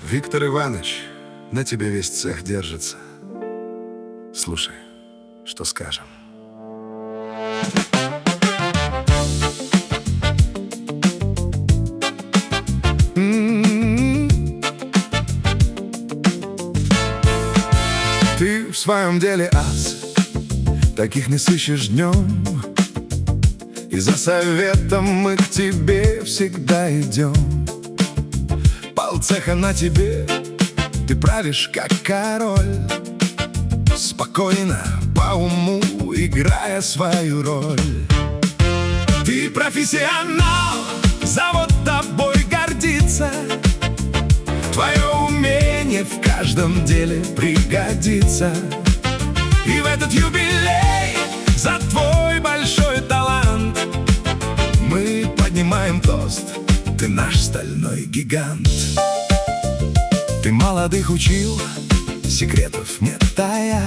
Виктор Иванович, на тебе весь цех держится. Слушай, что скажем. Ты в своем деле ас, таких не сыщешь днем. И за советом мы к тебе всегда идем. Полцеха на тебе, ты правишь как король, спокойно, по уму, играя свою роль. Ты профессионал, завод тобой гордится. Твое умение в каждом деле пригодится. И в этот юбилей за твой большой талант мы поднимаем тост: ты наш стальной гигант. Ты молодых учил, секретов не тая.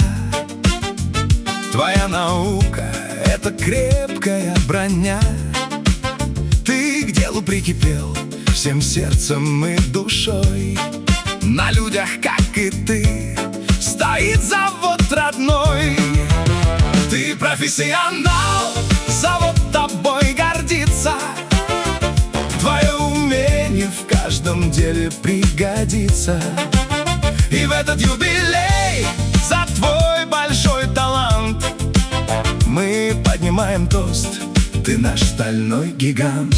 Твоя наука — это крепкая броня. Ты к делу прикипел всем сердцем и душой. На людях, как и ты, стоит завод родной. Ты профессионал, завод тобой гордится. Твое умение в каждом деле пригодится. И в этот юбилей за твой большой талант мы поднимаем тост: ты наш стальной гигант.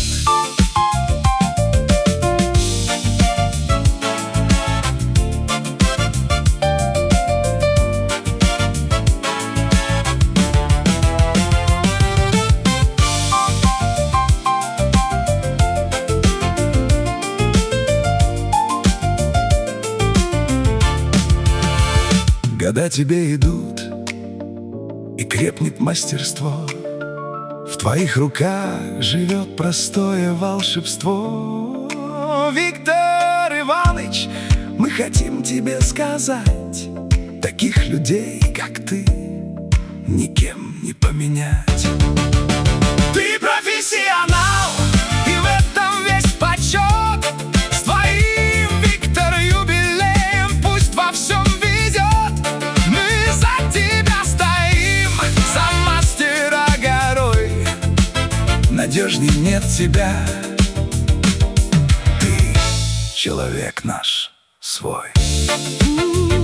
Года тебе идут, и крепнет мастерство. В твоих руках живет простое волшебство. Виктор Иванович, мы хотим тебе сказать: таких людей, как ты, никем не поменять. Ты профессионал, и в этом весь почет. С твоим, Виктор, юбилеем пусть во всем везет. Мы за тебя стоим, за мастера горой. Надежней нет тебя. Ты человек наш свой.